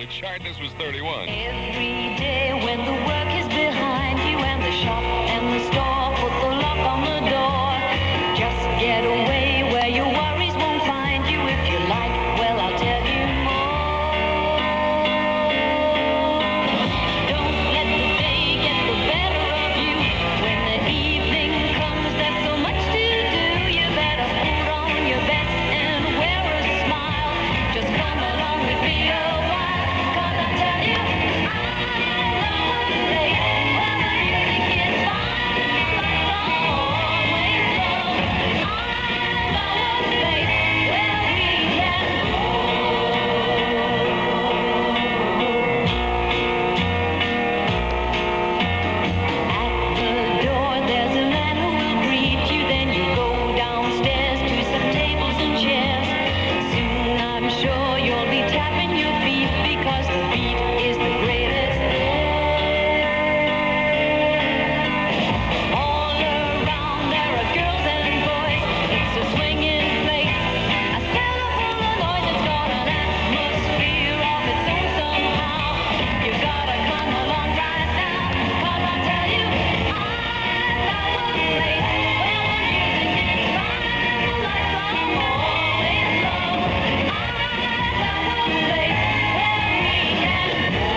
the chart. This was 31. Every day when the work is behind you and the shop and the store put the lock on the door, just get away where your worries won't find you. If you like, well, I'll tell you more. Don't let the day get the better of you. When the evening comes, there's so much to do. You better put on your best and wear a smile. Just come along with me a while, 'cause I tell you, I know a place where the music is fine, the lights are always low. I know a place where we can go. At the door, there's a man who will greet you. Then you go downstairs to some tables and chairs. Soon I'm sure you'll be tapping your feet because the beat is the greatest there. All around there are girls and boys. It's a swinging place, a cellar full of noise. It's got an atmosphere of its own somehow. You gotta come along right now, 'cause I tell you, I know a place where the music is fine and the lights are always low. I know a place where we can go.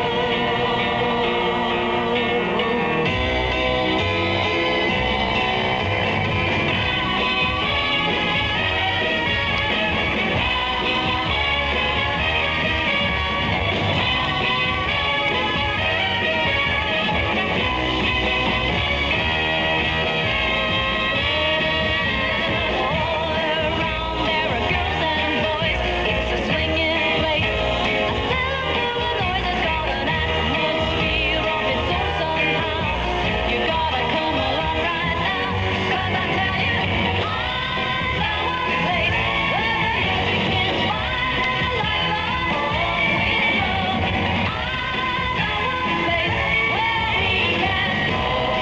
All around there are girls and boys. It's a swinging place, a cellar full of noise. It's got an atmosphere of its own somehow. You gotta come along right now, 'cause I tell you, I know a place where the music is fine and the lights are always low. I know a place where we can go.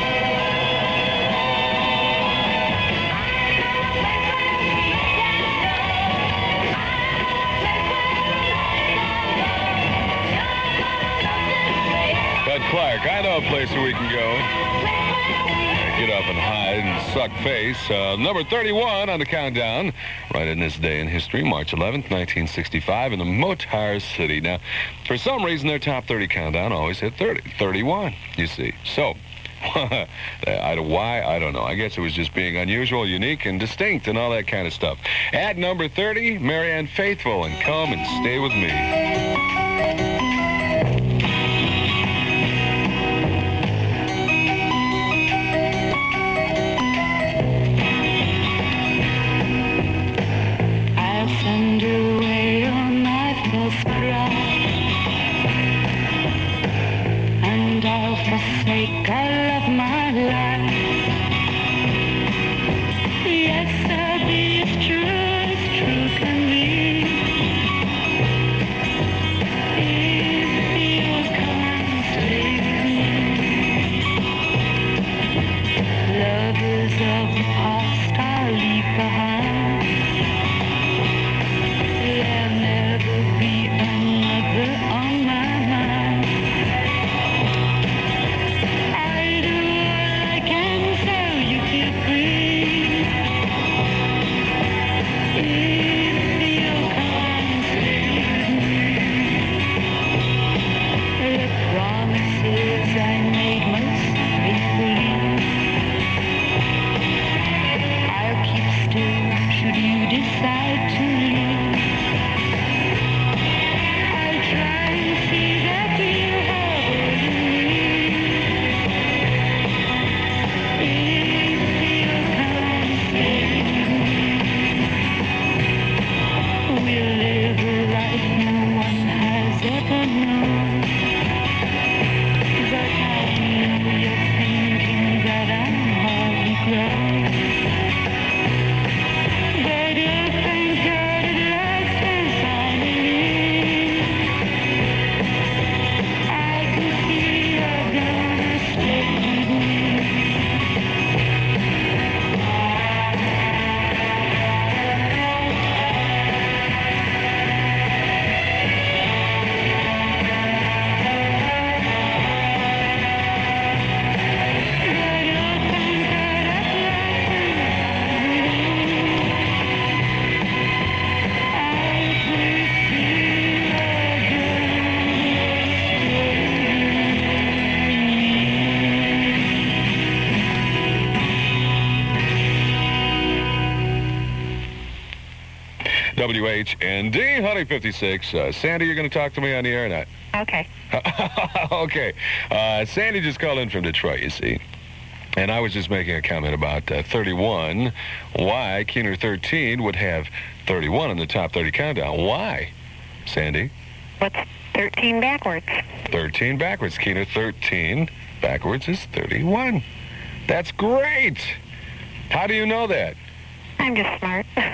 Bud Clark, I know a place where we can go. Get up and hide and suck face. Number 31 on the countdown. Right in this day in history, March 11th, 1965, in the Motor City. Now, for some reason, their top 30 countdown always hit 31, you see. So, why? I don't know. I guess it was just being unusual, unique, and distinct, and all that kind of stuff. At number 30, Marianne Faithfull, and Come and Stay With Me. I'll send away all my false pride, and I'll forsake all of my life. Yes, I'll be as true can be. WHND, Honey 56. Sandy, you're going to talk to me on the air or not? Okay. Okay. Sandy just called in from Detroit, you see. And I was just making a comment about 31. Why Keener 13 would have 31 in the top 30 countdown. Why, Sandy? What's 13 backwards? 13 backwards. Keener 13 backwards is 31. That's great. How do you know that? I'm just smart. No,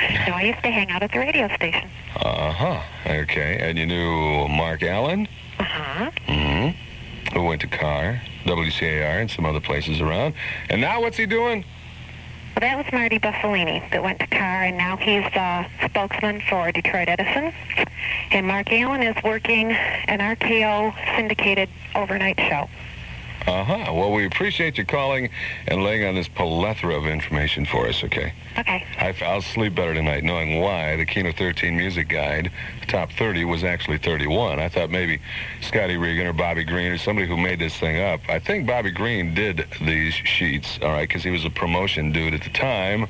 I used to hang out at the radio station. Uh-huh. Okay. And you knew Mark Allen? Uh-huh. Mm-hmm. Who went to CAR, WCAR, and some other places around. And now what's he doing? Well, that was Marty Buffolini that went to CAR, and now he's spokesman for Detroit Edison. And Mark Allen is working an RKO syndicated overnight show. Uh-huh. Well, we appreciate you calling and laying on this plethora of information for us, okay? Okay. I'll sleep better tonight knowing why the Keno 13 Music Guide top 30 was actually 31. I thought maybe Scotty Regan or Bobby Green or somebody who made this thing up. I think Bobby Green did these sheets, all right, because he was a promotion dude at the time.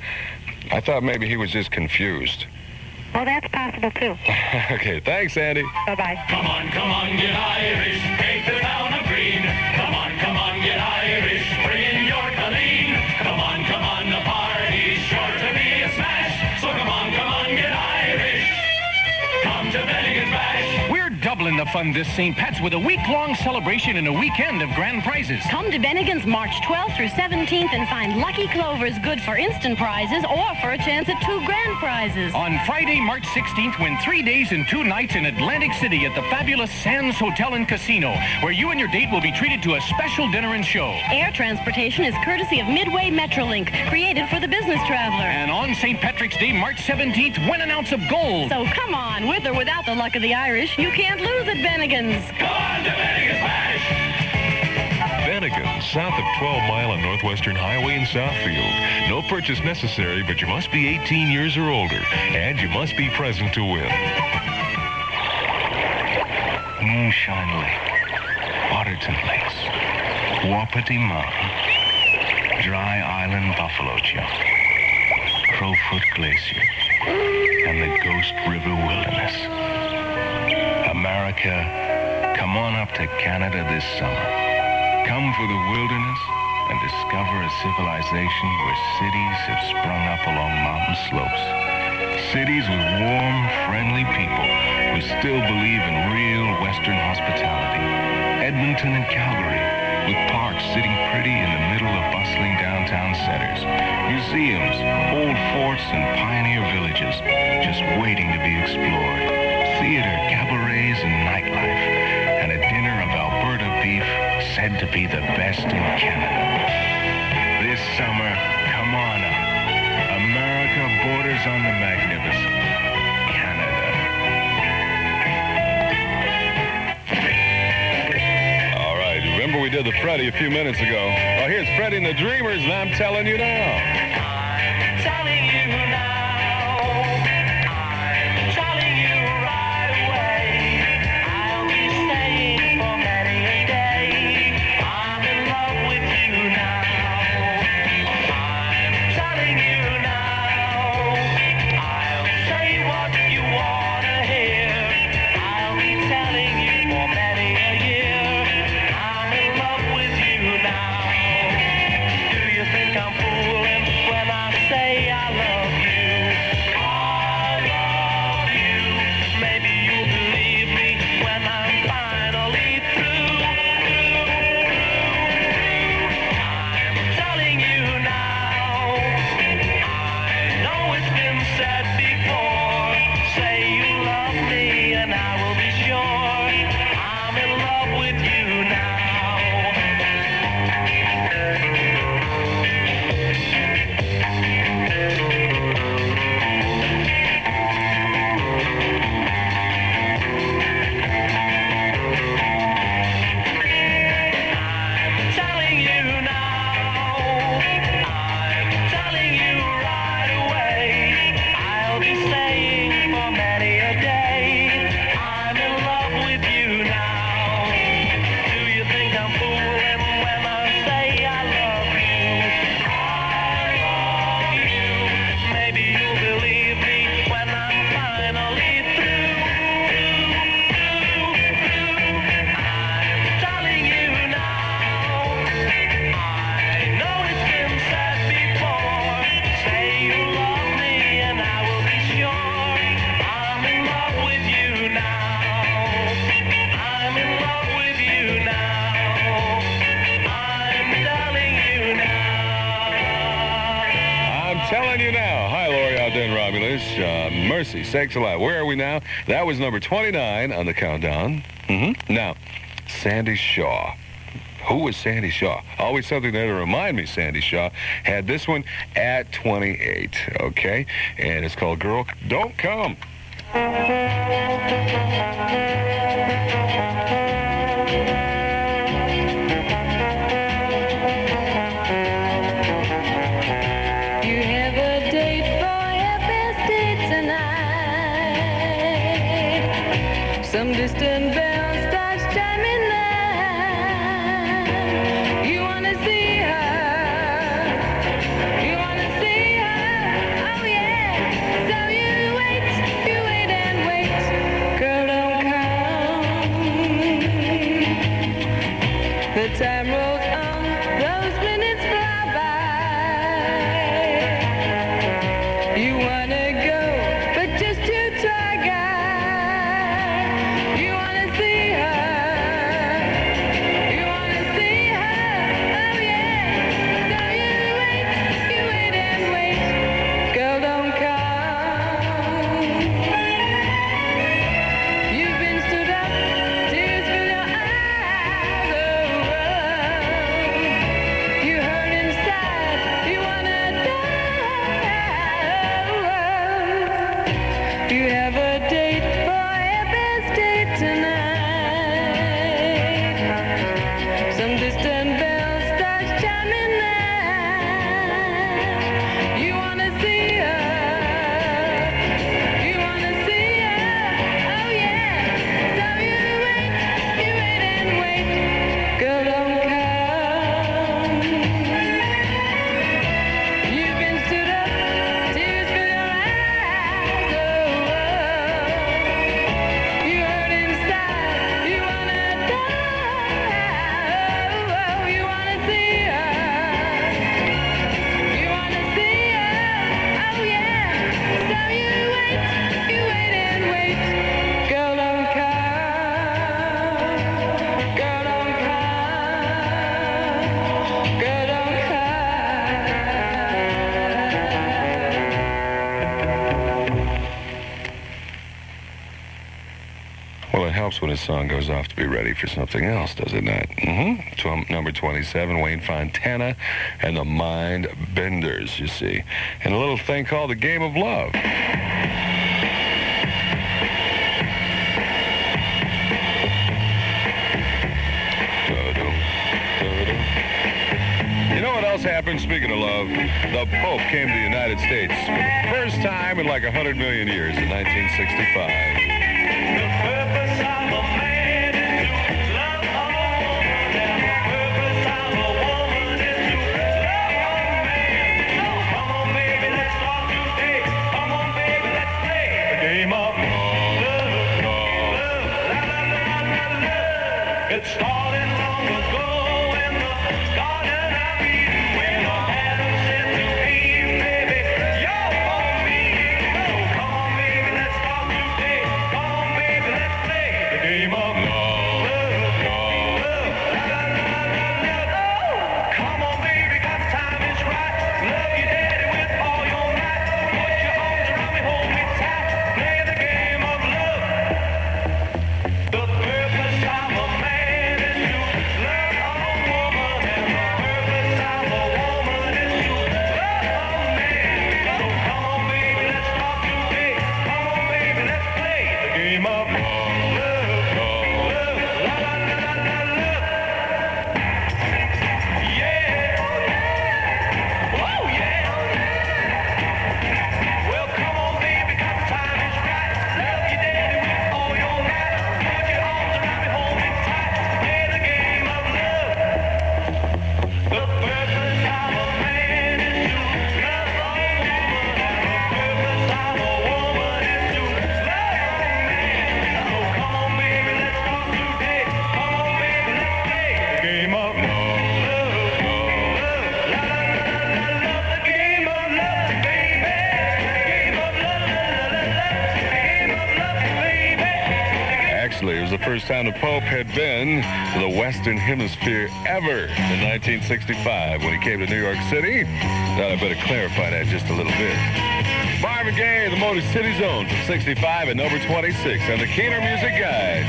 I thought maybe he was just confused. Well, that's possible, too. Okay, thanks, Andy. Bye-bye. Come on, get Irish, take the town of Green. Come on, get Irish, bring in your Colleen. Come on, the party's sure to be a smash. So come on, get Irish. Come to Bennigan's Bash. We're doubling the fun this St. Pat's with a week-long celebration and a weekend of grand prizes. Come to Bennigan's March 12th through 17th and find Lucky Clovers good for instant prizes or for a chance at 2 grand prizes. On Friday, March 16th, win 3 days and 2 nights in Atlantic City at the fabulous Sands Hotel and Casino, where you and your date will be treated to a special dinner and show. Air transportation is courtesy of Midway Metrolink, created for the business traveler. And on St. Patrick's Day, March 17th, win an ounce of gold. So come on, with or without the luck of the Irish, you can't lose at Bennigan's. Come on to Bennigan's Bash. Bennigan's, south of 12 Mile and Northwestern Highway in Southfield. No purchase necessary, but you must be 18 years or older, and you must be present to win. Moonshine Lake, Waterton Lakes, Wapiti Mountain, Dry Island Buffalo Jump, Crowfoot Glacier, and the Ghost River Wilderness. America, come on up to Canada this summer. Come for the wilderness and discover a civilization where cities have sprung up along mountain slopes. Cities with warm, friendly people who still believe in real Western hospitality. Edmonton and Calgary, with parks sitting pretty in the middle of bustling downtown centers. Museums, old forts, and pioneer villages just waiting to be explored. Theater, cabarets, and nightlife. And a dinner of Alberta beef said to be the best in Canada. This summer, come on up. America borders on the magnificent. Canada. All right, remember we did the Freddie a few minutes ago. Well, here's Freddie and the Dreamers, and I'm telling you now. I'm telling you now. I'm telling you right away. I'll be staying for many a day. I'm in love with you now. I'm telling you now. I'll say what you wanna hear. I'll be telling you for many a year. I'm in love with you now. Do you think I'm fooling? Telling you now. Hi, Lori out there in Romulus. Mercy, sakes alive. Where are we now? That was number 29 on the countdown. Now, Sandy Shaw. Who was Sandy Shaw? Always something there to remind me Sandy Shaw had this one at 28, okay? And it's called Girl Don't Come. You have a date for your best date tonight. Some distant bell starts chiming now. You wanna see her. You wanna see her. Oh yeah. So you wait and wait. Girl, don't come. The time rolls on. Those minutes fly by. You wanna go, but just to try, guy. You wanna see her. You wanna see her. Oh yeah. So you wait and wait. Girl, don't come. You've been stood up, tears fill your eyes. Oh, you hurt inside. You wanna die. You have a date for your best date tonight. Some distant bell starts chiming now. You wanna see her. You wanna see her. Oh yeah. So you wait and wait. Girl, don't come. You've been stood up, tears fill your eyes. Oh, you hurt inside. You wanna die. Oh, you wanna see her. You wanna see her. Oh yeah. So you wait and wait. Girl, don't come. Girl, don't come. Girl, don't Well, it helps when a song goes off to be ready for something else, does it not? Number 27, Wayne Fontana and the Mind Benders, you see. And a little thing called The Game of Love. You know what else happened? Speaking of love, the Pope came to the United States for the first time in like 100 million years in 1965. The purpose of a man is to love a woman, and the purpose of a woman is to love a man. So come on, baby, let's talk today. Come on, baby, let's play the game of love. La, la, la, la, la. It started long ago in the Garden of Eden when Adam said to Eve, baby, you're for me. So come on, baby, let's talk today. first time the Pope had been to the Western Hemisphere ever in 1965 when he came to New York City. Thought I better clarify that just a little bit. Marvin Gaye, the Motor City Zone from 65 at number 26 on the Keener Music Guide.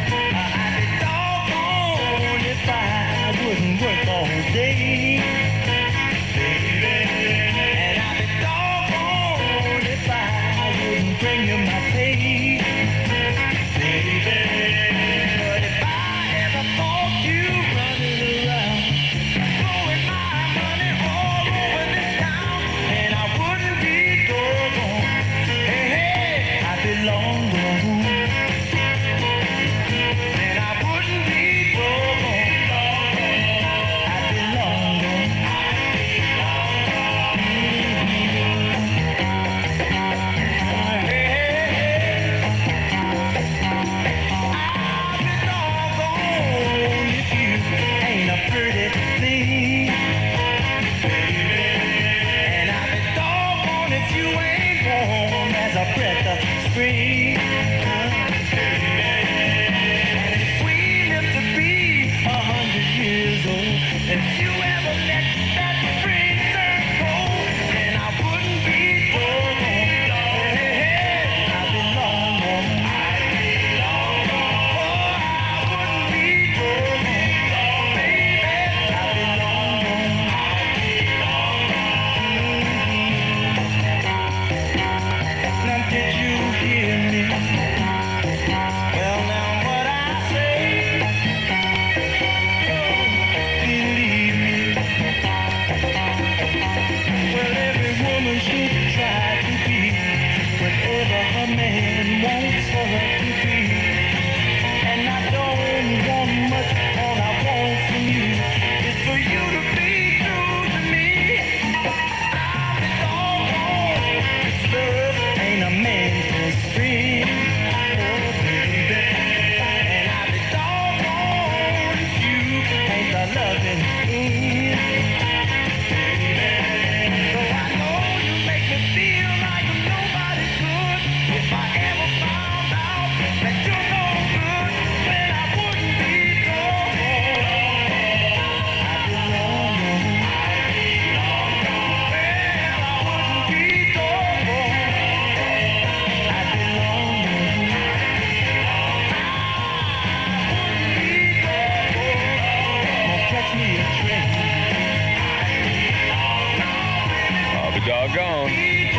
Doggone if I wouldn't work all day, baby. And I'd be doggone if I wouldn't bring you my pay, baby. But if I ever thought you running around, blowing my money all over this town, and I wouldn't be doggone, hey, hey, I'd be long gone. And I wouldn't be doggone, I'd be long gone. Breath of spring. Sweet enough to be 100 years old. If you ever let that spring turn cold, then I wouldn't be doggone. Hey, I'd be long gone. I'd be long gone. Oh, I wouldn't be doggone. Baby, I'd be long gone. I'd be long gone. Now did you hear me? Well, now what I say, oh, believe me. Well, every woman should try to be whatever her man wants for her to be. And I don't want much, all I want from you is for you to be true to me. I'll be doggone if love ain't a man's friend, oh baby. And I'll be doggone if you ain't the loving end, baby. So I know you make me feel like nobody could. If I ever found out that you're no good, then I wouldn't be doggone. I'd be long gone. I'd be long gone. Well, I wouldn't be doggone. I'd be long gone. I wouldn't be doggone. Gonna catch me a train. I'll be doggone.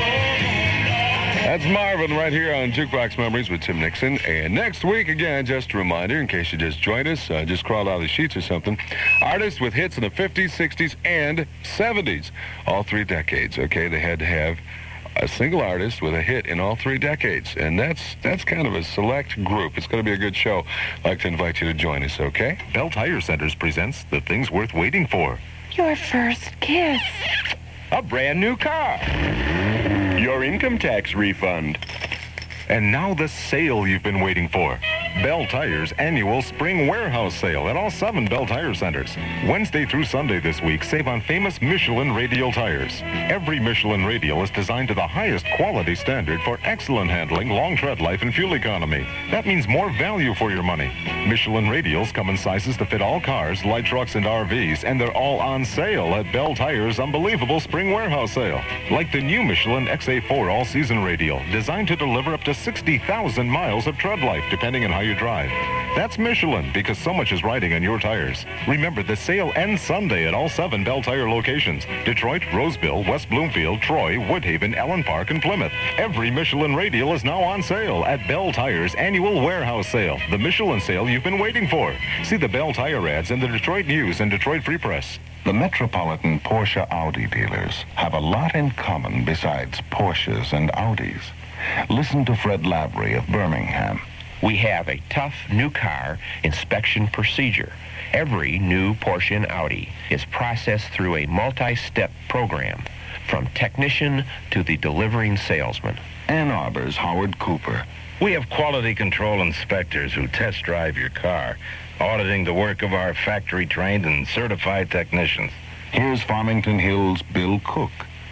That's Marvin right here on Jukebox Memories with Tim Nixon. And next week, again, just a reminder, in case you just joined us, just crawled out of the sheets or something, artists with hits in the 50s, 60s, and 70s. All 3 decades, okay? They had to have a single artist with a hit in all 3 decades. And that's kind of a select group. It's going to be a good show. I'd like to invite you to join us, okay? Bell Tire Centers presents The Things Worth Waiting For. Your first kiss. A brand new car. Your income tax refund. And now the sale you've been waiting for. Bell Tire's annual spring warehouse sale at all 7 Bell Tire Centers. Wednesday through Sunday this week, save on famous Michelin radial tires. Every Michelin radial is designed to the highest quality standard for excellent handling, long tread life, and fuel economy. That means more value for your money. Michelin radials come in sizes to fit all cars, light trucks, and RVs, and they're all on sale at Bell Tire's unbelievable spring warehouse sale. Like the new Michelin XA4 all-season radial, designed to deliver up to 60,000 miles of tread life, depending on how you drive. That's Michelin, because so much is riding on your tires. Remember, the sale ends Sunday at all 7 Bell Tire locations: Detroit, Roseville, West Bloomfield, Troy, Woodhaven, Allen Park, and Plymouth. Every Michelin radial is now on sale at Bell Tire's annual warehouse sale, the Michelin sale you've been waiting for. See the Bell Tire ads in the Detroit News and Detroit Free Press. The Metropolitan Porsche Audi dealers have a lot in common besides Porsches and Audis. Listen to Fred Lavery of Birmingham. We have a tough new car inspection procedure. Every new Porsche and Audi is processed through a multi-step program, from technician to the delivering salesman. Ann Arbor's Howard Cooper. We have quality control inspectors who test drive your car, auditing the work of our factory-trained and certified technicians. Here's Farmington Hills' Bill Cook.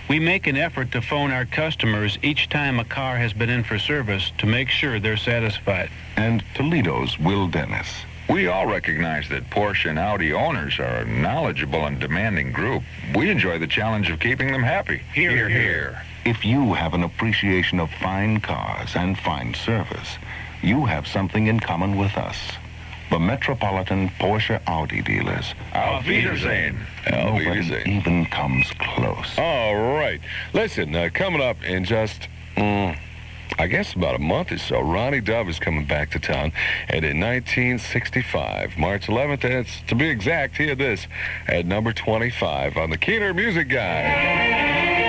We make an effort to phone our customers each time a car has been in for service to make sure they're satisfied. And Toledo's Will Dennis. We all recognize that Porsche and Audi owners are a knowledgeable and demanding group. We enjoy the challenge of keeping them happy. Hear, hear. If you have an appreciation of fine cars and fine service, you have something in common with us. The Metropolitan Porsche Audi dealers. Auf Wiedersehen. Nobody even comes close. All right. Listen, coming up in just, I guess about a month or so, Ronnie Dove is coming back to town. And in 1965, March 11th, and it's, to be exact, hear this, at number 25 on the Keener Music Guide.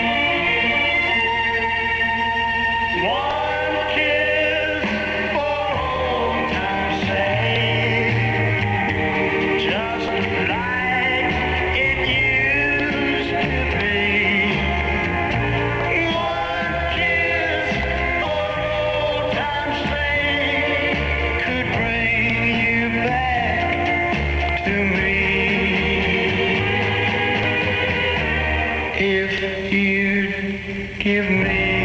One kiss for old time's sake, just like it used to be. One kiss for old time's sake could bring you back to me. If you'd give me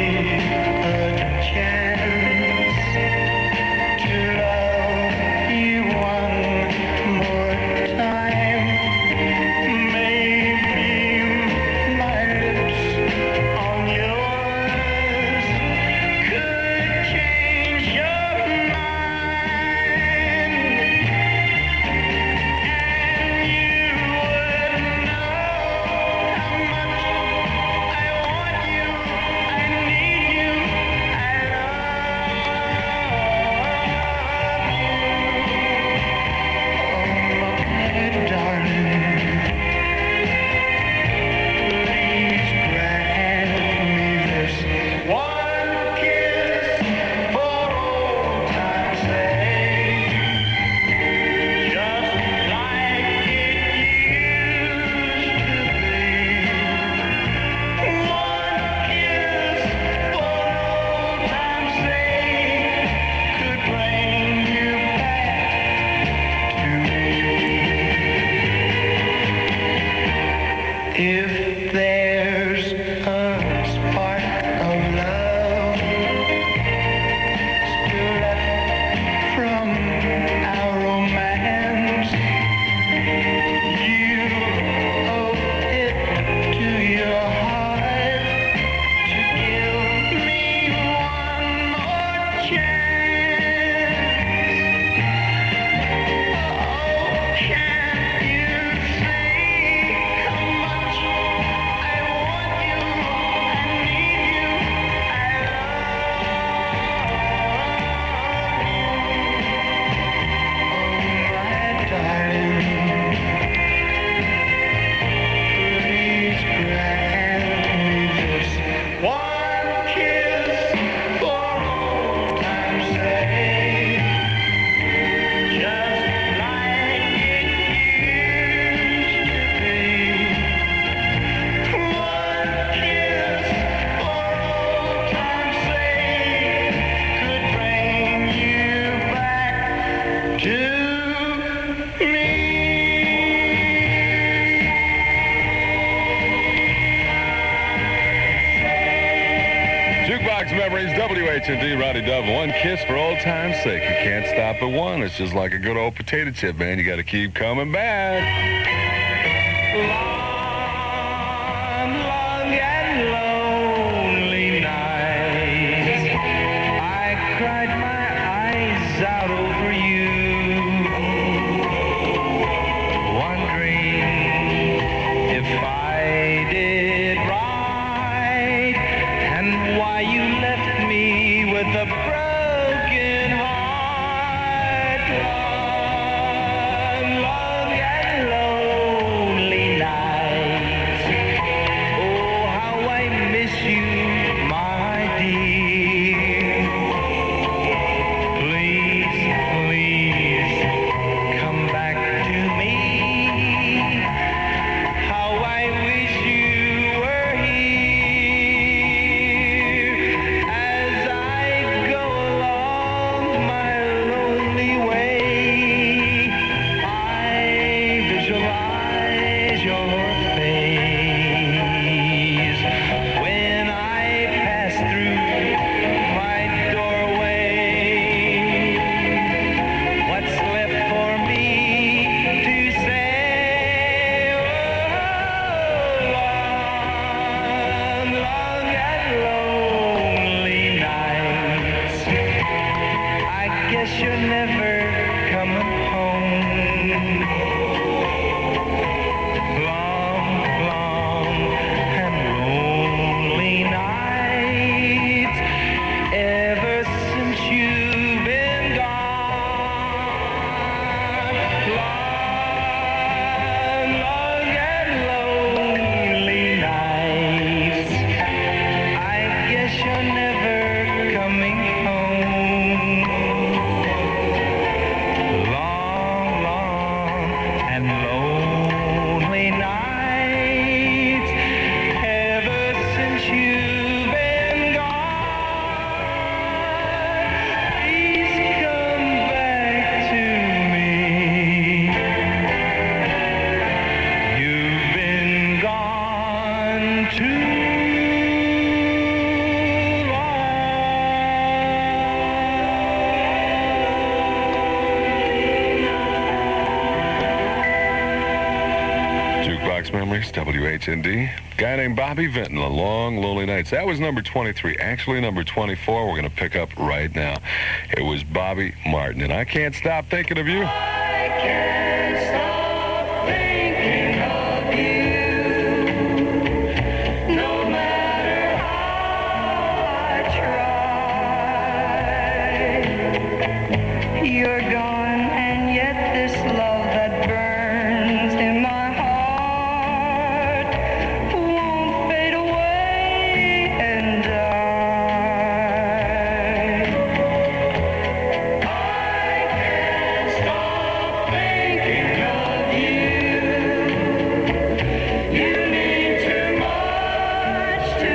if there's a spark of love still left from our romance, you owe it to your heart to give me one more chance. Oh, can't you see how much I want you, I need you, I love you, oh, my darling. Please grant me this one kiss for old time's sake, just like it used to be. One kiss for old time's sake could bring you back to me. Jukebox Memories, WHMD, Ronnie Dove. One kiss for old time's sake. You can't stop at one. It's just like a good old potato chip, man. You got to keep coming back. Long and lonely nights, I cried my eyes out over you, wondering if I did right and why you left me with a broken heart. Long and lonely nights, oh, how I miss you, my dear. Please, please, come back to me. How I wish you were here. As I go along my lonely way, I visualize your face. Memories, WHND. Guy named Bobby Vinton, A Long Lonely Nights. That was number 23. Actually, number 24 we're going to pick up right now. It was Bobby Martin, and I Can't Stop Thinking of You. I can't stop thinking of you, no matter how I try. You're gone, and yet this love that burns in my heart won't fade away and die. I can't stop thinking of you. You mean too much to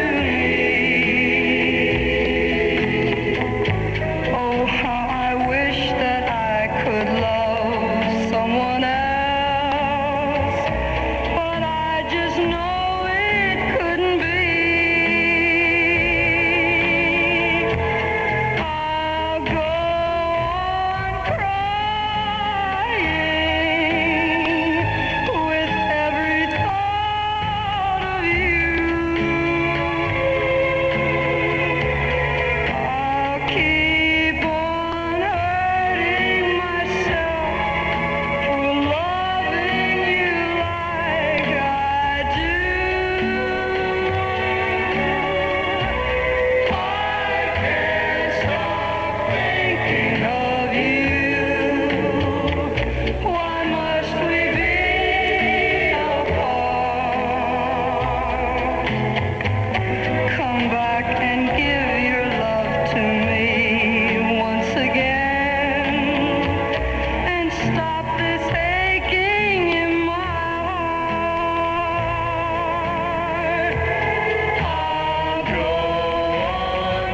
me. Oh, how I wish that I could love someone else, but I just know it couldn't be. I'll go on crying with every thought of you. I'll keep on hurting myself for loving you like I do. I can't stop thinking of you. Why must we be apart? Come back and give your love to me once again, and stop this aching in my heart. I'll go on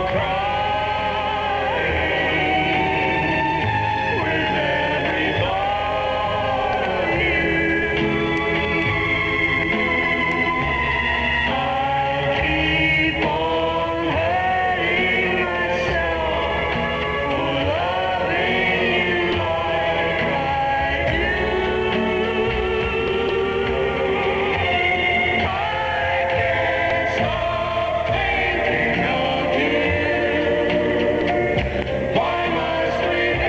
crying with every thought of you. I'll keep on hurting myself for loving you like I do. I can't stop thinking of you. Why must we be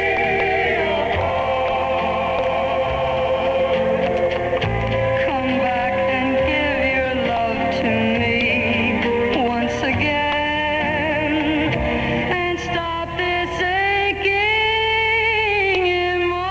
apart? Come back and give your love to me once again, and stop this aching in my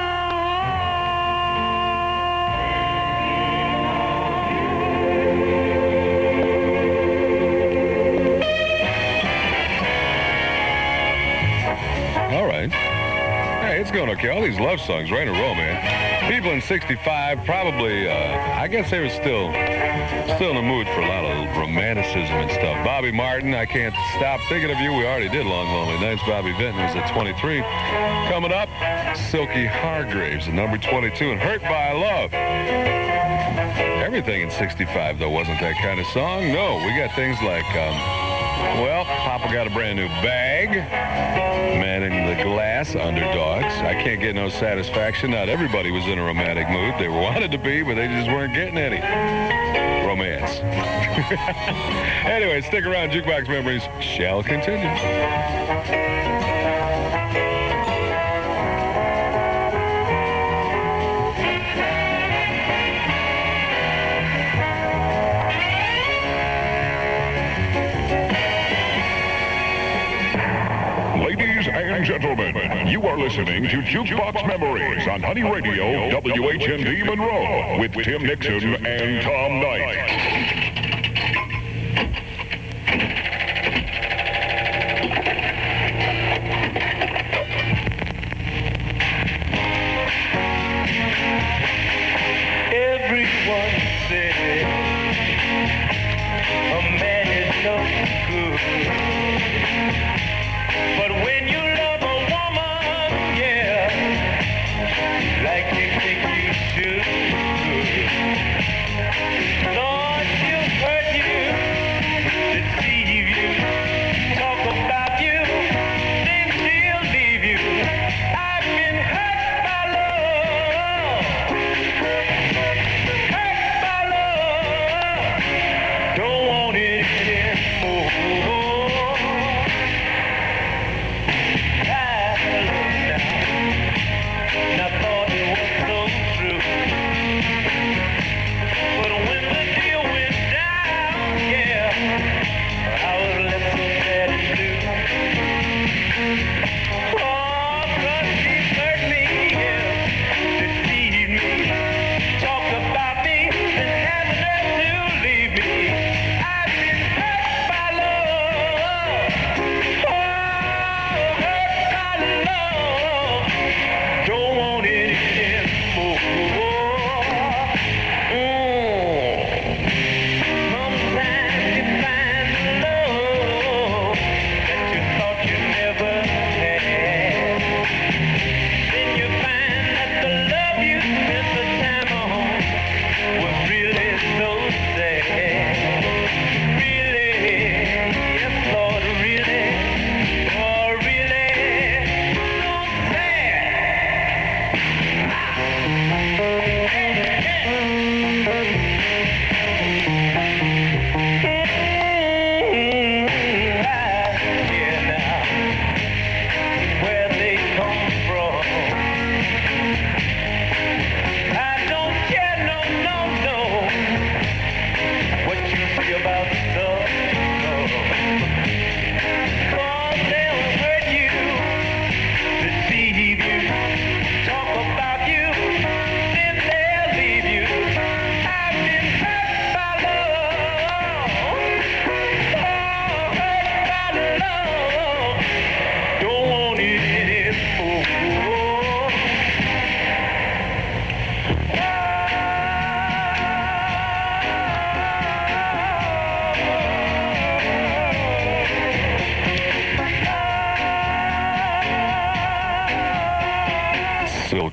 All right. Hey, it's going okay. All these love songs right in a row, man. People in 65 probably, I guess they were still in the mood for a lot of romanticism and stuff. Bobby Martin, I Can't Stop Thinking of You. We already did Long Lonely Nights. Bobby Vinton was at 23. Coming up, Silky Hargraves at number 22 and Hurt by Love. Everything in 65, though, wasn't that kind of song. No, we got things like, well, Papa Got a Brand New Bag, Man in the Glass, Underdogs, I Can't Get No Satisfaction. Not everybody was in a romantic mood. They wanted to be, but they just weren't getting any romance. Anyway, stick around. Jukebox Memories shall continue. Ladies and gentlemen, you are listening to Jukebox Memories on Honey Radio, WHND Monroe, with Tim Nixon and Tom Knight. Everyone said a man is no good, but when you love a woman, yeah, like you think you should,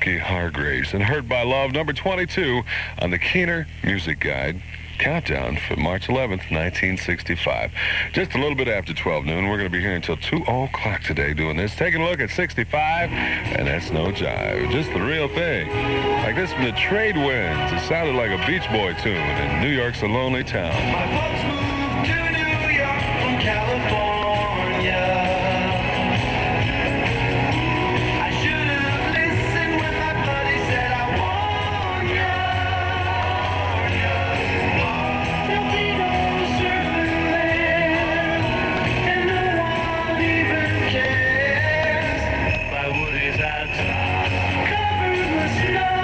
Ricky Hargraves. And Hurt by Love, number 22 on the Keener Music Guide. Countdown for March 11th, 1965. Just a little bit after 12 noon. We're going to be here until 2 o'clock today doing this. Taking a look at 65, and that's no jive. Just the real thing. Like this from the Trade Winds. It sounded like a Beach Boy tune, and New York's a lonely town. My folks moved to New York from California. I should have listened when my buddy said I warn ya. There'll be no surfing there, and no one even cares. My wood is outside, covered with snow.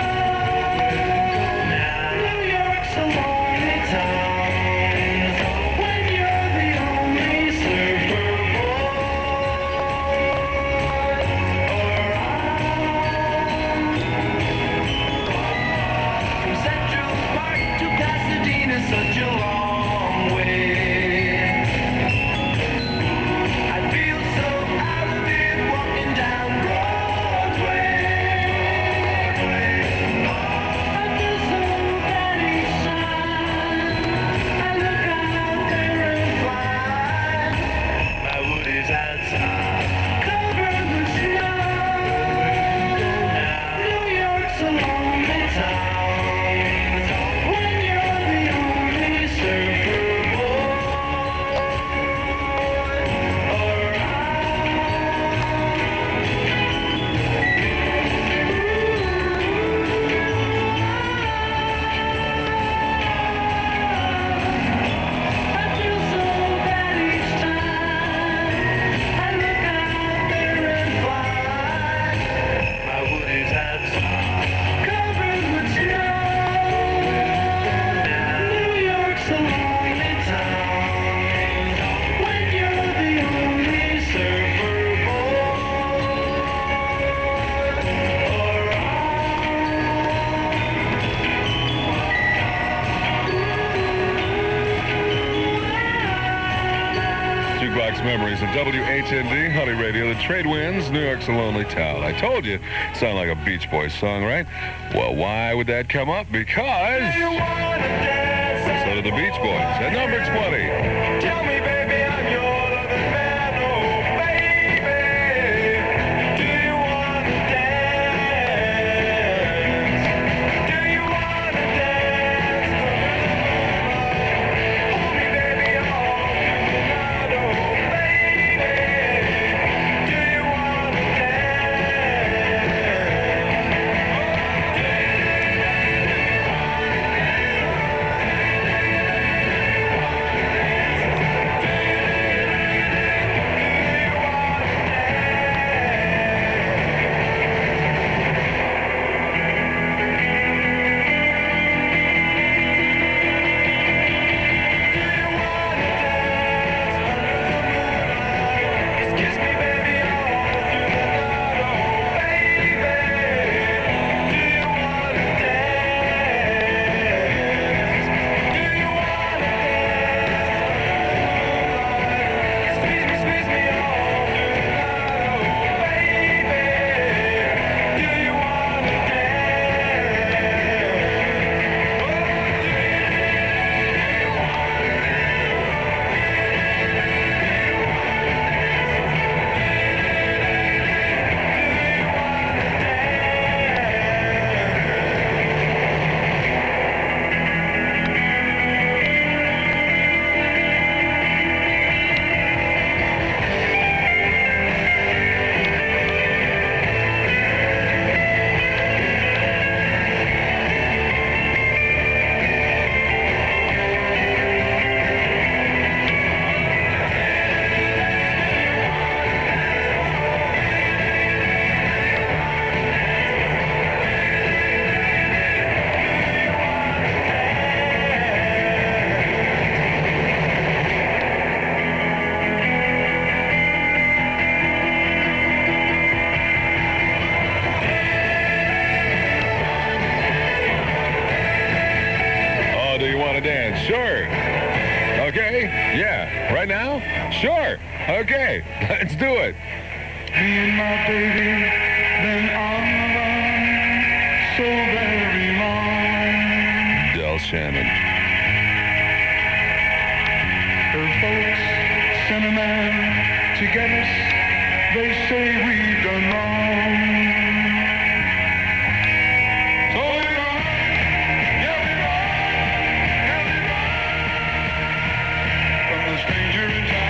Now New York's a lonely town. When you're the only surfer from Central Park to Pasadena, such a long way. I feel so out of it walking down Broadway. I feel so bad each time I look out there and find my wood is outside, covered with snow. Now New York's a lonely town. When you're the only surfer boy I feel so bad each time I look out there and find my wood is outside, covered with snow. Now New York's a lonely town. When you're the only surfer Jukebox Memories of WHND, Honey Radio, the Trade Winds, New York's a lonely town. I told you, it sounded like a Beach Boys song, right? Well, why would that come up? Because so did the Beach Boys. At number 20. Tell me, baby, I'm your loving man, oh baby. Do you wanna dance? Do you wanna dance? Hold me, baby, all through the night, oh baby. Do you wanna kiss me, baby, all through the night, oh baby. Do you wanna dance? Do you wanna dance? Squeeze me all through the night, oh baby. Do you wanna Oh, do you want to dance? Sure. Okay. Yeah. Right now? Sure. Okay. Let's do it. Me and my baby been on the run so very long. Del Shannon. Her folks sent a man to get us. They say we've done wrong. So we run, yeah we run, yeah we run from the stranger in town.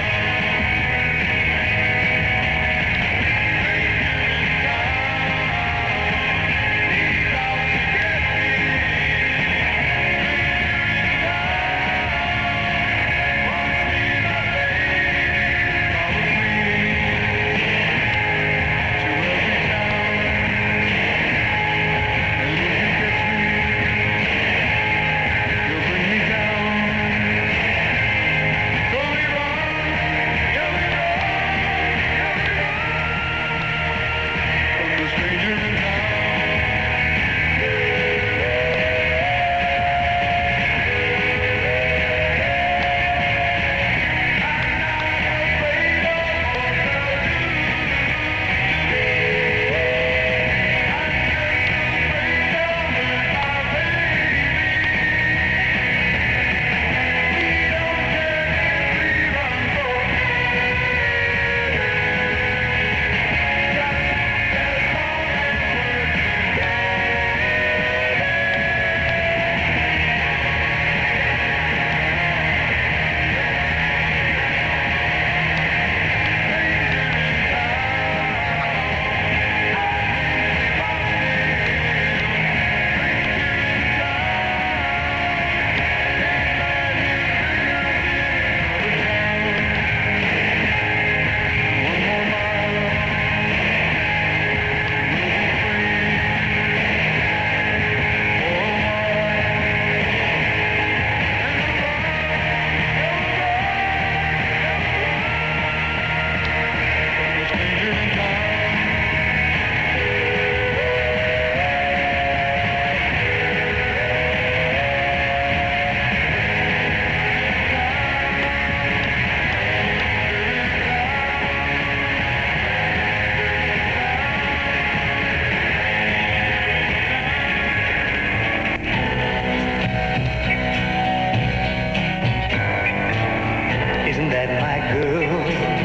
Isn't that my girl?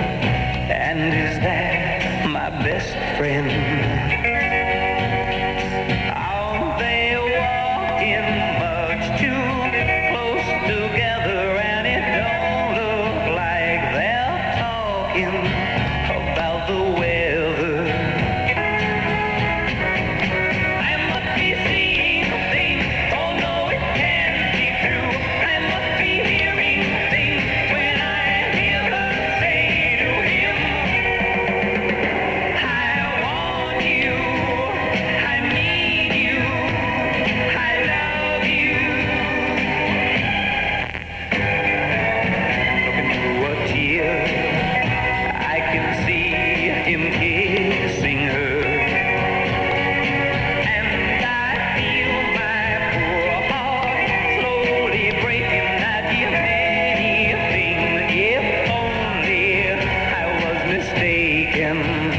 And is that my best friend? Aren't they walking much too close together? And it don't look like they're talking about the weather. I must be seeing things, oh no it can't be true. I must be hearing things when I hear her say to him, I want you, I need you, I love you. Looking through a tear, I can see him kissing her. And I feel my poor heart slowly breaking. I did many things, if only I was mistaken.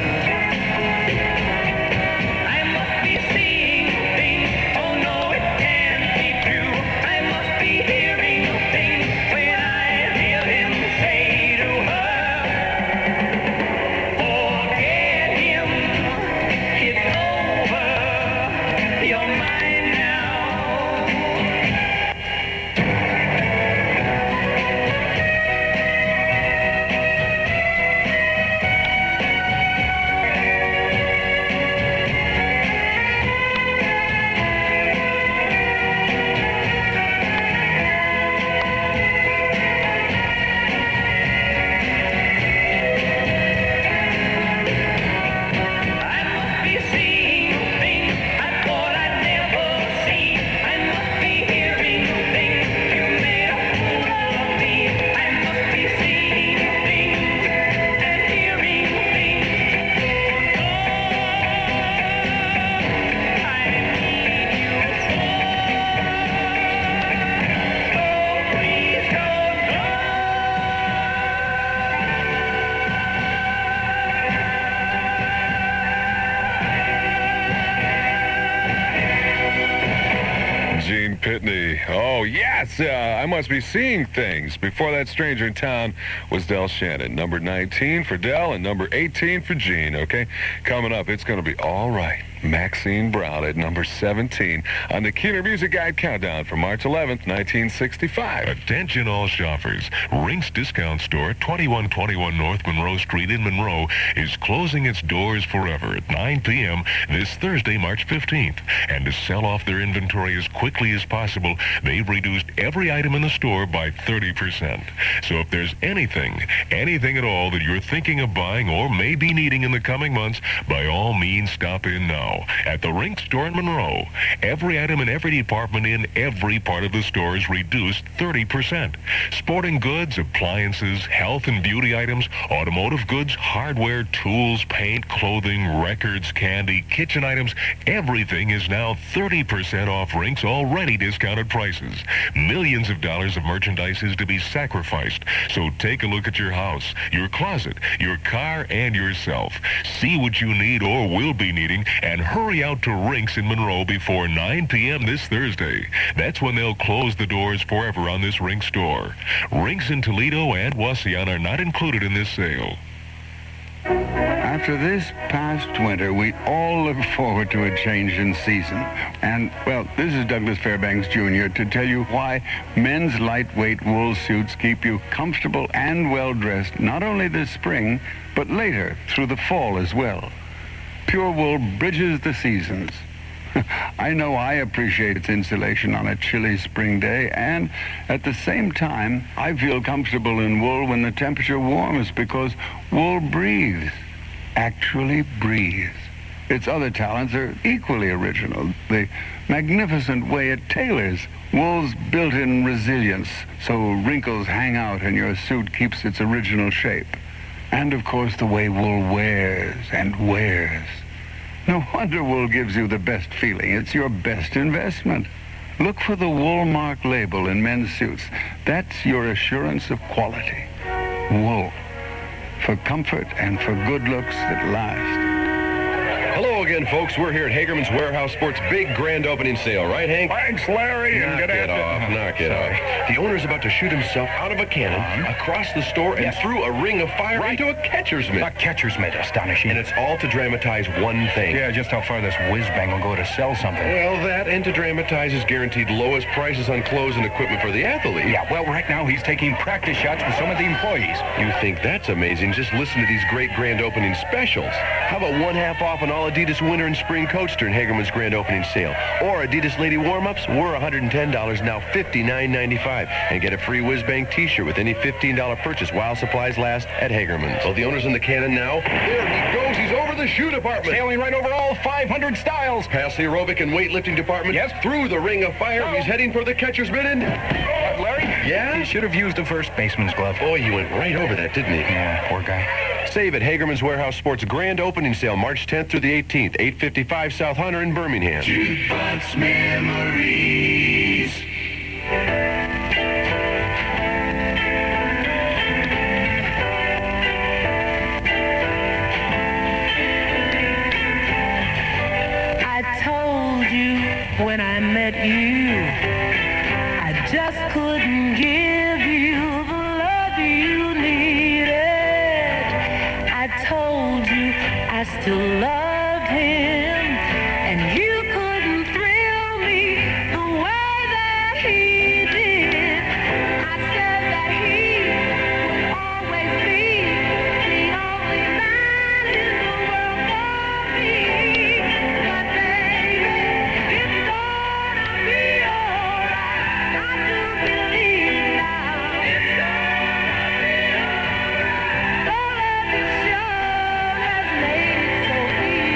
I must be seeing things, oh no it can't be true. I must be hearing things when I hear him say to her, forget him, it's over, you're mine now. Pitney. Oh, yes, I must be seeing things. Before that, Stranger in Town was Del Shannon. Number 19 for Del and number 18 for Gene, okay? Coming up, it's going to be All Right. Maxine Brown at number 17 on the Keener Music Guide Countdown for March 11th, 1965. Attention all shoppers. Rinks Discount Store, 2121 North Monroe Street in Monroe, is closing its doors forever at 9 p.m. this Thursday, March 15th. And to sell off their inventory as quickly as possible, they've reduced every item in the store by 30%. So if there's anything at all that you're thinking of buying or may be needing in the coming months, by all means stop in now. At the Rink Store in Monroe, every item in every department in every part of the store is reduced 30%. Sporting goods, appliances, health and beauty items, automotive goods, hardware, tools, paint, clothing, records, candy, kitchen items, everything is now 30% off Rink's already discounted prices. Millions of dollars of merchandise is to be sacrificed. So take a look at your house, your closet, your car, and yourself. See what you need or will be needing, and hurry out to Rinks in Monroe before 9 p.m. this Thursday. That's when they'll close the doors forever on this Rinks store. Rinks in Toledo and Wauseon are not included in this sale. After this past winter, we all look forward to a change in season. And, well, this is Douglas Fairbanks Jr. to tell you why men's lightweight wool suits keep you comfortable and well-dressed, not only this spring, but later through the fall as well. Pure wool bridges the seasons. I know I appreciate its insulation on a chilly spring day, and at the same time, I feel comfortable in wool when the temperature warms because wool breathes, actually breathes. Its other talents are equally original. The magnificent way it tailors wool's built-in resilience, so wrinkles hang out and your suit keeps its original shape. And, of course, the way wool wears and wears. No wonder wool gives you the best feeling. It's your best investment. Look for the Woolmark label in men's suits. That's your assurance of quality. Wool. For comfort and for good looks that last. Hello again, folks. We're here at Hagerman's Warehouse Sports' big grand opening sale, right, Hank? Thanks, Larry. Knock it off. The owner's about to shoot himself out of a cannon, across the store, and through a ring of fire into a catcher's mitt. A catcher's mitt, astonishing. And it's all to dramatize one thing. Yeah, just how far this whiz-bang will go to sell something. Well, that and to dramatize his guaranteed lowest prices on clothes and equipment for the athlete. Yeah, well, right now he's taking practice shots with some of the employees. You think that's amazing? Just listen to these great grand opening specials. How about 1/2 off on all Adidas winter and spring coats during Hagerman's grand opening sale? Or Adidas lady warm-ups were $110, now $59.95. And get a free Whiz-Bang t-shirt with any $15 purchase while supplies last at Hagerman's. Well, the owner's in the cannon now. There he goes. He's over the shoe department. Sailing right over all 500 styles. Past the aerobic and weightlifting department. Yes. Through the ring of fire. He's heading for the catcher's mitt. Larry? Yeah? He should have used the first baseman's glove. Boy, he went right over that, didn't he? Yeah, poor guy. Save at Hagerman's Warehouse Sports grand opening sale March 10th through the 18th, 855 South Hunter in Birmingham. Jukebox Memories. I told you when I met you, I just couldn't give you the love you needed. I told you I still loved him, and you couldn't thrill me the way that he did. I said that he would always be the only man in the world for me. But baby, it's gonna be alright. I do believe now it's gonna be alright. The love you sure has made it so easy.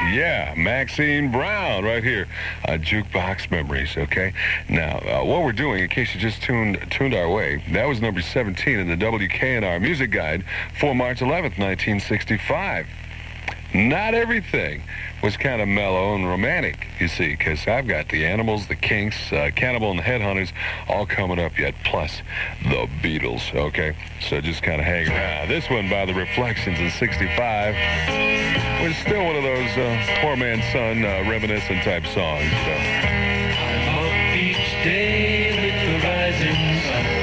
Yeah, Maxine Brown right here on Jukebox Memories, okay? Now, what we're doing, in case you just tuned our way, that was number 17 in the WKNR Music Guide for March 11th, 1965. Not everything was kind of mellow and romantic, you see, because I've got the Animals, the Kinks, Cannibal and the Headhunters all coming up yet, plus the Beatles, okay? So just kind of hang around. This one by the Reflections in 65 was still one of those poor man's son reminiscent type songs. So. I'm up each day with the rising sun.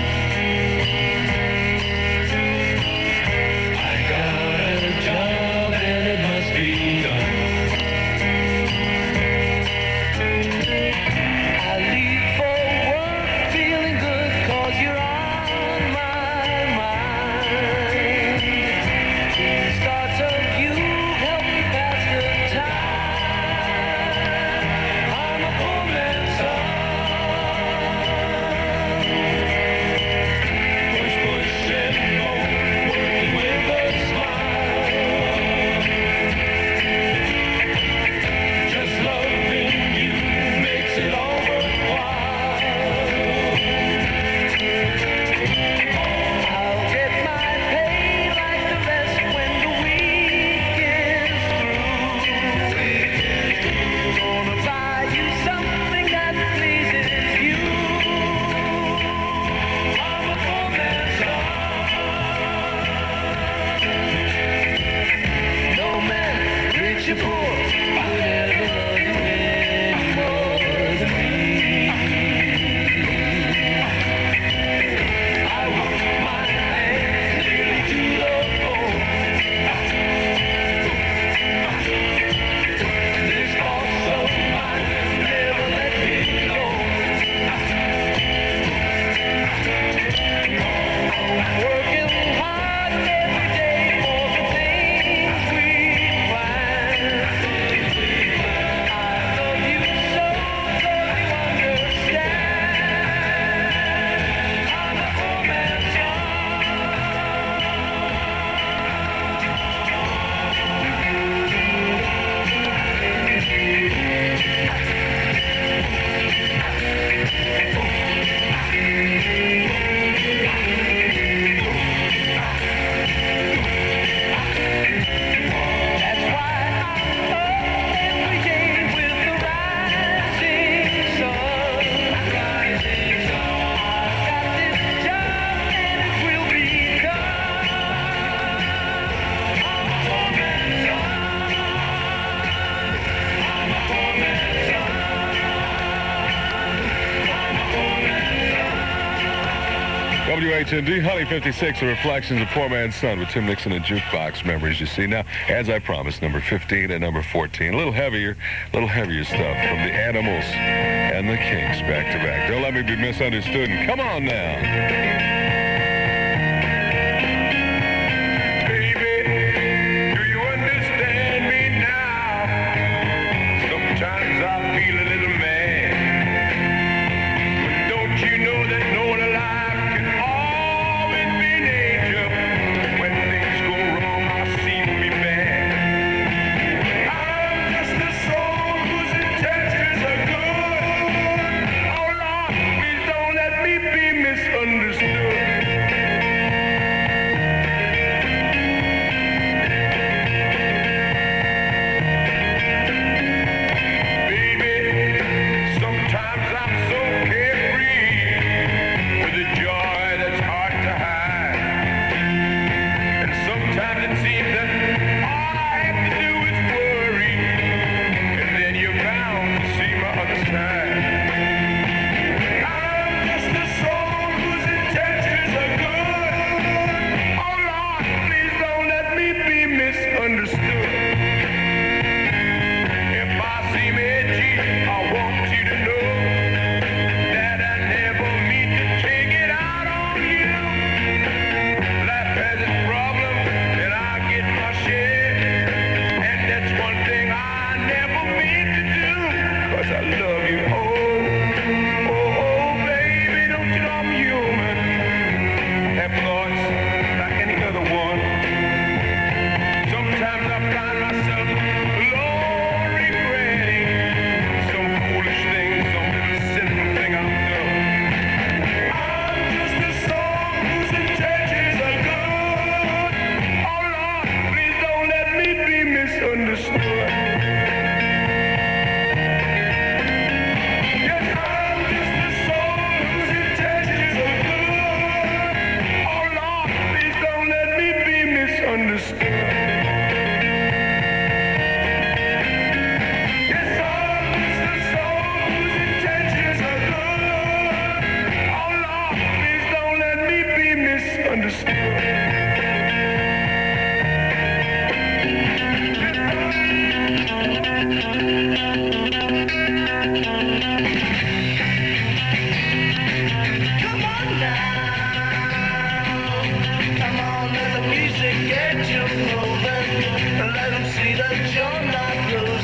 I got a job and it must be done. I leave for work feeling good 'cause you're on my mind. Thoughts of you help me pass the time. I'm a poor man's son. Push, push, and go, working with a smile. Just loving you makes it all worthwhile. I'll get my pay like the rest when the week is through. Gonna buy you something that pleases you. I'm a poor man's son. No man, rich or poor, would ever love you any more than me. I work my hands nearly to the bone. This boss of mine never let me go. Working hard every day for the things we plan. I love you so, don't you understand? I'm a poor man's That's why I'm up every day with the rising sun. I've got this job and it will be done. I'm a poor man's son. I'm a poor man's son. I'm a poor man's WHMD, Honey 56, The Reflections of Poor Man's Son with Tim Nixon and Jukebox Memories, you see. Now, as I promised, number 15 and number 14, a little heavier stuff from the Animals and the Kinks back to back. Don't let me be misunderstood, and come on now. Baby, do you understand me now? Sometimes I feel a little mad. But don't you know that no one alive can always be an angel? When things go wrong, I seem to be bad. I'm just a soul whose intentions are good. Oh Lord, please don't let me be misunderstood.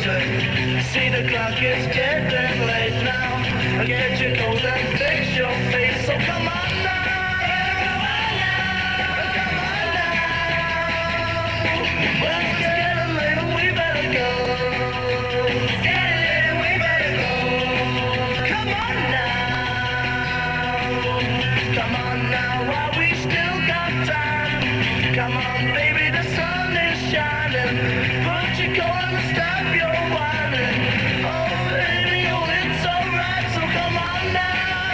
baby. See the clock is getting late now. Get your coat and fix your face. So come on now. Well, it's getting late and we better go. It's getting late and we better go. Come on now. Come on now while we still got time. Come on, baby, the sun is shining. Put your coat on and stop your whining. Oh, baby, oh, it's alright, so come on now.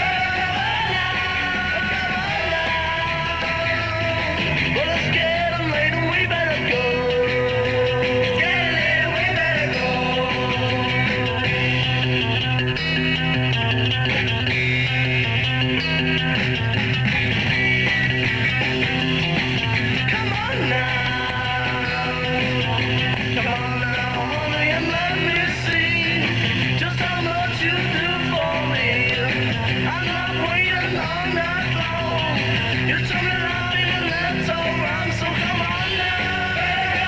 Well, it's getting late and we better go. It's getting late and we better go. Come on now. Come on now, honey, and let me see just how much you do for me. I'm not waiting all night long. You told me that even that's all wrong, so come on now.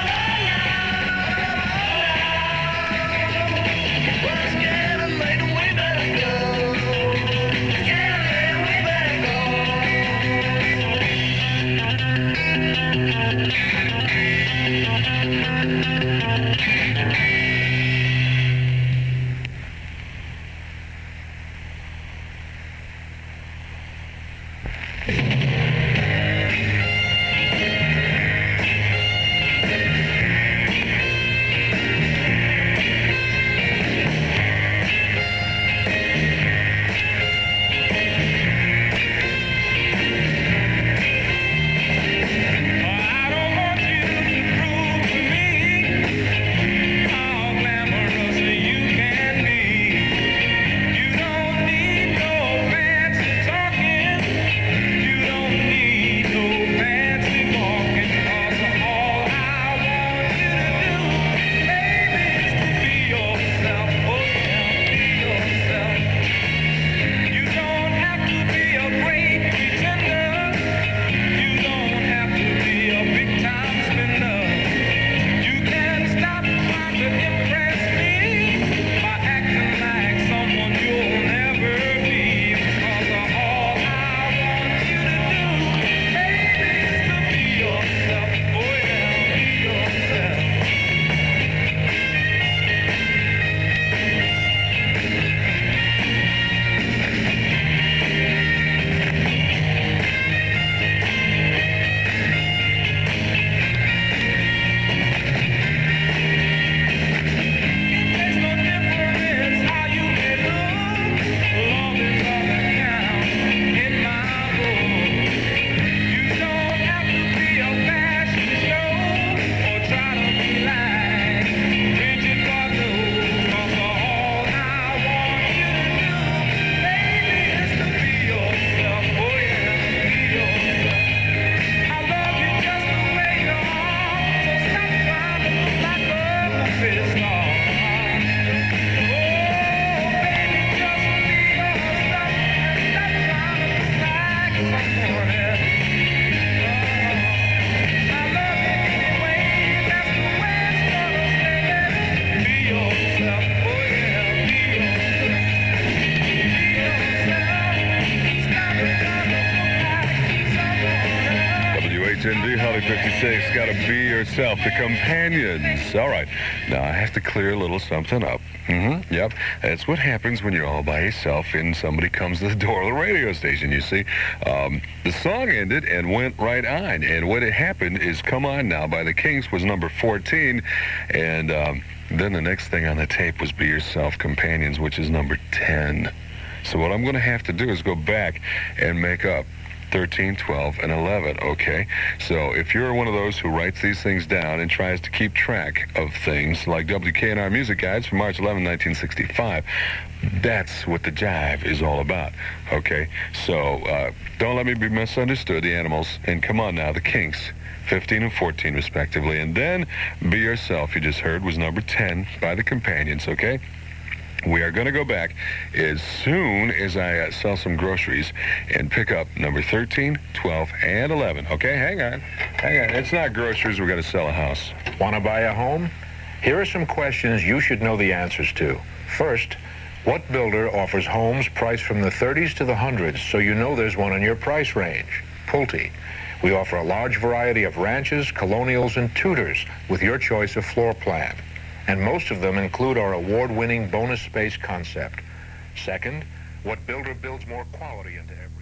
Well, it's getting late and we better go. It's getting late and we better go. I don't want you to prove to me how glamorous you can be. You don't need no fancy talking. You don't need no fancy walking. 'Cause all I want you to do, baby, is to be yourself. Oh yeah, be yourself. You don't have to be a great pretender. You don't have to be a big time spender. You can stop trying to impress me by acting like someone you'll never be. Because all I want you to do, baby, is to be yourself. Oh yeah, be yourself. It makes no difference how you may look, long as all that counts in my book. You don't have to be a fashion show or try to be like Bridget Bardot. 'Cause all I want you to do, baby, is to be yourself. Oh yeah, be yourself. I love you just the way you are, so stop trying to look like a movie star. Oh, baby, just be yourself and stop trying to look like someone else. I love you anyway, that's the way it's gonna stay. Be yourself, oh yeah, be yourself. Be yourself, stop trying to look like someone else. WHND, Holly 56, gotta be yourself, the Companions. All right, now I have to clear a little something up. Yep, that's what happens when you're all by yourself and somebody comes to the door of the radio station, you see. The song ended and went right on, and what had happened is Come On Now by the Kinks was number 14, and then the next thing on the tape was Be Yourself, Companions, which is number 10. So what I'm going to have to do is go back and make up 13, 12, and 11, okay? So if you're one of those who writes these things down and tries to keep track of things like WKNR Music Guides from March 11, 1965, that's what the jive is all about, okay? So don't let me be misunderstood, the Animals, and Come On Now, the Kinks, 15 and 14 respectively. And then Be Yourself, you just heard, was number 10 by the Companions, okay? We are going to go back as soon as I sell some groceries and pick up number 13, 12, and 11. Okay, hang on. It's not groceries. We're going to sell a house. Want to buy a home? Here are some questions you should know the answers to. First, what builder offers homes priced from the 30s to the hundreds so you know there's one in your price range? Pulte. We offer a large variety of ranches, colonials, and Tudors with your choice of floor plan. And most of them include our award-winning bonus space concept. Second, what builder builds more quality into every